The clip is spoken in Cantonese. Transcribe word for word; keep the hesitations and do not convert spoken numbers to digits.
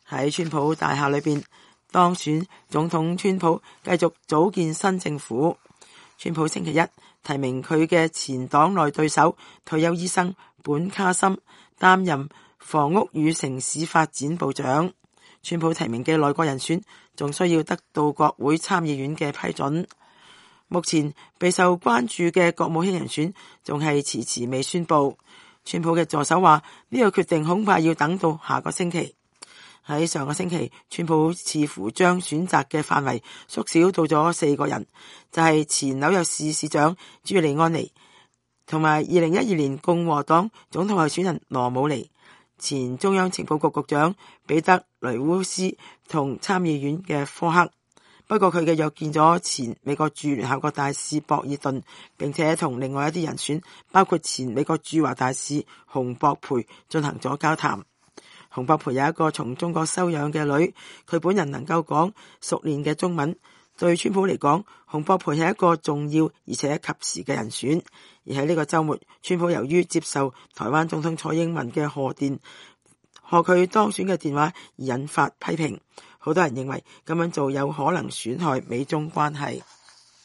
喺川普大廈裏邊，當選總統川普繼續組建新政府。川普星期一提名佢嘅前黨內對手退休醫生本卡森擔任房屋與城市發展部長。川普提名嘅內閣人選仲需要得到國會參議院嘅批准。目前備受關注嘅國務卿人選仲係遲遲未宣布。川普嘅助手話呢個決定恐怕要等到下個星期。喺上個星期，川普似乎將選擇嘅範圍縮小到咗四個人，就係前紐約市市長朱利安尼，同埋二零一二年共和黨總統候選人羅姆尼，前中央情報局局長彼得雷烏斯同參議院嘅科克。不過佢嘅約見咗前美國駐聯合國大使博爾頓，並且同另外一啲人選，包括前美國駐華大使洪博培進行咗交談。洪博培有一個從中國收養嘅女，佢本人能夠講熟練嘅中文。對川普嚟講，洪博培係一個重要而且及時嘅人選。而喺呢個週末，川普由於接受台灣總統蔡英文嘅賀電賀佢當選嘅電話而引發批評。好多人認為咁樣做有可能損害美中關係。